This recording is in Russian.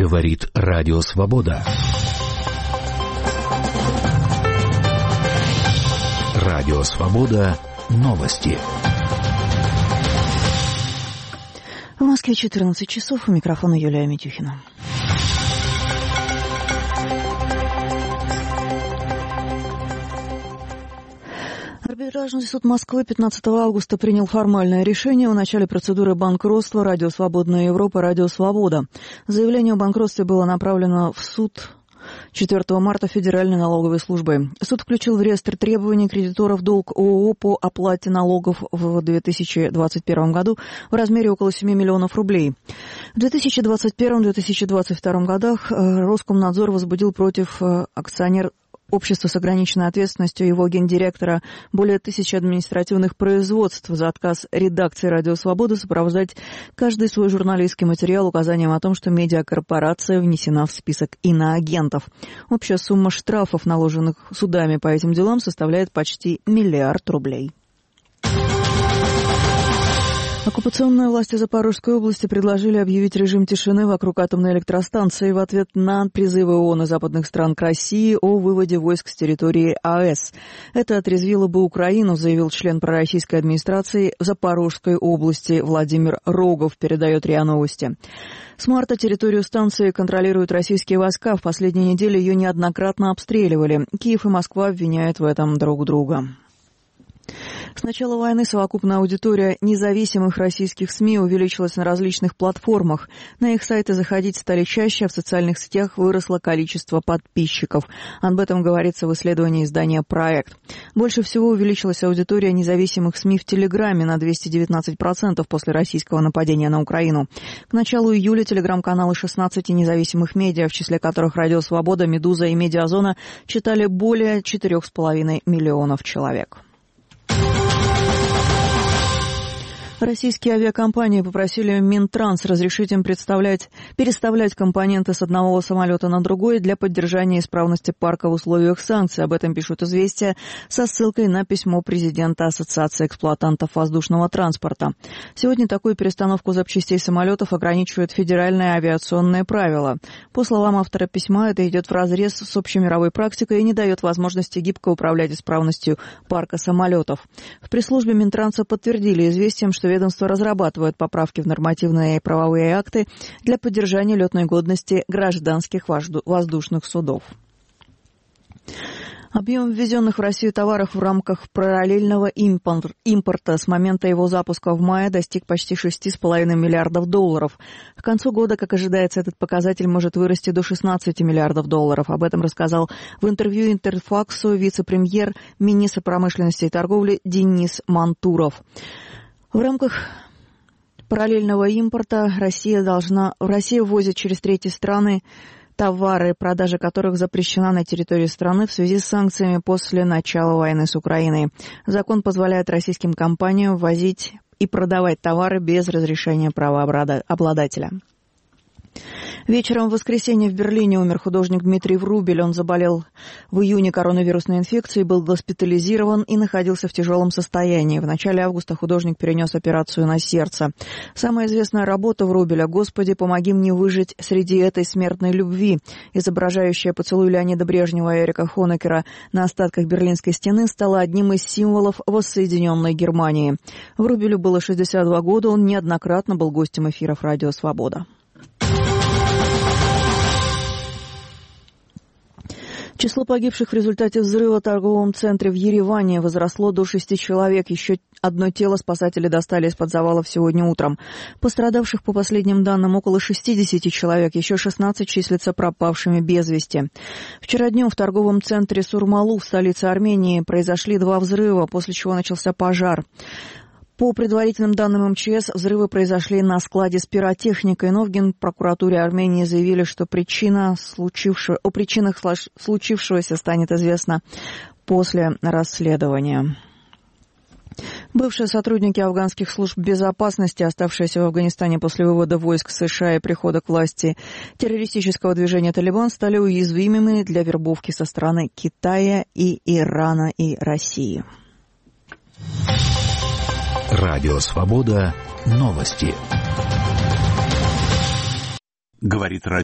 Говорит Радио Свобода. Радио Свобода. Новости. В Москве 14 часов. У микрофона Юлия Митюхина. Арбитражный суд Москвы 15 августа принял формальное решение о начале процедуры банкротства «Радио Свободная Европа», «Радио Свобода». Заявление о банкротстве было направлено в суд 4 марта Федеральной налоговой службой. Суд включил в реестр требований кредиторов долг ООО по оплате налогов в 2021 году в размере около 7 миллионов рублей. В 2021-2022 годах Роскомнадзор возбудил против общества с ограниченной ответственностью его гендиректора более 1000 административных производств за отказ редакции «Радио Свобода» сопровождать каждый свой журналистский материал указанием о том, что медиакорпорация внесена в список иноагентов. Общая сумма штрафов, наложенных судами по этим делам, составляет почти 1 миллиард рублей. Оккупационные власти Запорожской области предложили объявить режим тишины вокруг атомной электростанции в ответ на призывы ООН и западных стран к России о выводе войск с территории АЭС. Это отрезвило бы Украину, заявил член пророссийской администрации Запорожской области Владимир Рогов, передает РИА Новости. С марта территорию станции контролируют российские войска. В последние недели ее неоднократно обстреливали. Киев и Москва обвиняют в этом друг друга. С начала войны совокупная аудитория независимых российских СМИ увеличилась на различных платформах. На их сайты заходить стали чаще, а в социальных сетях выросло количество подписчиков. Об этом говорится в исследовании издания «Проект». Больше всего увеличилась аудитория независимых СМИ в Телеграме на 219% после российского нападения на Украину. К началу июля телеграм-каналы 16 независимых медиа, в числе которых «Радио Свобода», «Медуза» и «Медиазона», читали более 4,5 миллионов человек. Российские авиакомпании попросили Минтранс разрешить им переставлять компоненты с одного самолета на другой для поддержания исправности парка в условиях санкций. Об этом пишут «Известия» со ссылкой на письмо президента Ассоциации эксплуатантов воздушного транспорта. Сегодня такую перестановку запчастей самолетов ограничивают федеральные авиационные правила. По словам автора письма, это идет вразрез с общемировой практикой и не дает возможности гибко управлять исправностью парка самолетов. В пресс-службе Минтранса подтвердили «Известиям», что ведомство разрабатывает поправки в нормативные и правовые акты для поддержания летной годности гражданских воздушных судов. Объем ввезенных в Россию товаров в рамках параллельного импорта с момента его запуска в мае достиг почти $6,5 миллиардов. К концу года, как ожидается, этот показатель может вырасти до $16 миллиардов. Об этом рассказал в интервью Интерфаксу вице-премьер, министр промышленности и торговли Денис Мантуров. В рамках параллельного импорта Россия ввозит через третьи страны товары, продажа которых запрещена на территории страны в связи с санкциями после начала войны с Украиной. Закон позволяет российским компаниям ввозить и продавать товары без разрешения правообладателя. Вечером в воскресенье в Берлине умер художник Дмитрий Врубель. Он заболел в июне коронавирусной инфекцией, был госпитализирован и находился в тяжелом состоянии. В начале августа художник перенес операцию на сердце. Самая известная работа Врубеля «Господи, помоги мне выжить среди этой смертной любви», изображающая поцелуй Леонида Брежнева и Эрика Хонекера на остатках Берлинской стены, стала одним из символов воссоединенной Германии. Врубелю было 62 года, он неоднократно был гостем эфиров «Радио Свобода». Число погибших в результате взрыва в торговом центре в Ереване возросло до 6 человек. Еще одно тело спасатели достали из-под завалов сегодня утром. Пострадавших, по последним данным, около 60 человек. Еще 16 числятся пропавшими без вести. Вчера днем в торговом центре Сурмалу в столице Армении произошли 2 взрыва, после чего начался пожар. По предварительным данным МЧС, взрывы произошли на складе с пиротехникой, но в Генпрокуратуре Армении заявили, что о причинах случившегося станет известно после расследования. Бывшие сотрудники афганских служб безопасности, оставшиеся в Афганистане после вывода войск США и прихода к власти террористического движения «Талибан», стали уязвимыми для вербовки со стороны Китая и Ирана и России. Радио Свобода. Новости. Говорит